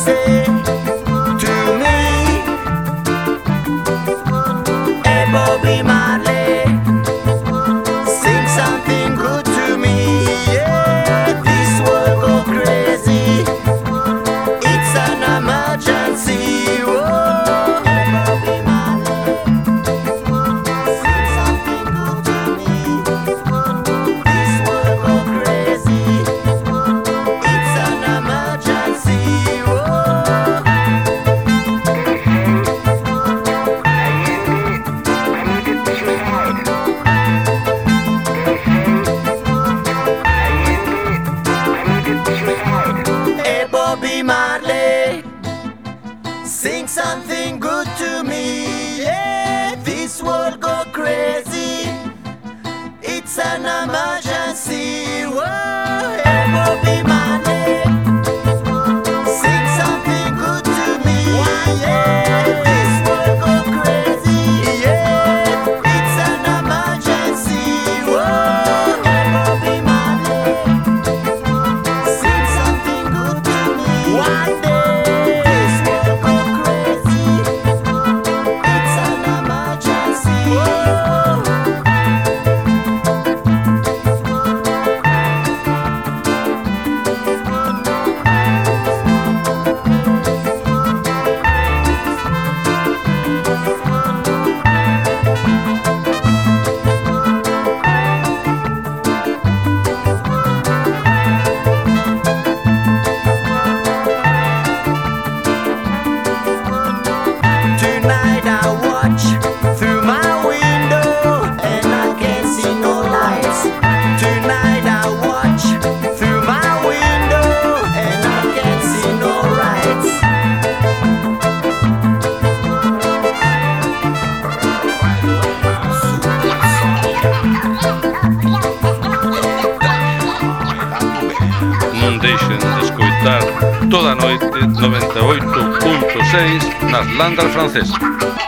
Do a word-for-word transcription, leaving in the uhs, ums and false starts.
say to me, hey Bobby Marley, sing something good to me. Yeah, this world go crazy, it's an emergency. Whoa, hey Bobby Marley, sing something good to me. This world go crazy, it's an emergency. Hey Bobby Marley, sing something good to me. Yeah, this world go crazy, it's an emergency. Whoa, hey Bobby Marley, sing something good to me. Yeah, this world go crazy. Yeah, it's an emergency. Whoa, hey Bobby Marley, sing something good to me. One day, this world go crazy, it's an emergency. Whoa. Tonight I watch through my window and I can't see no lights. Tonight I watch through my window and I can't see no lights. Non deixen de escoitar toda a noite noventa e oito punto seis nas Landas Francesas.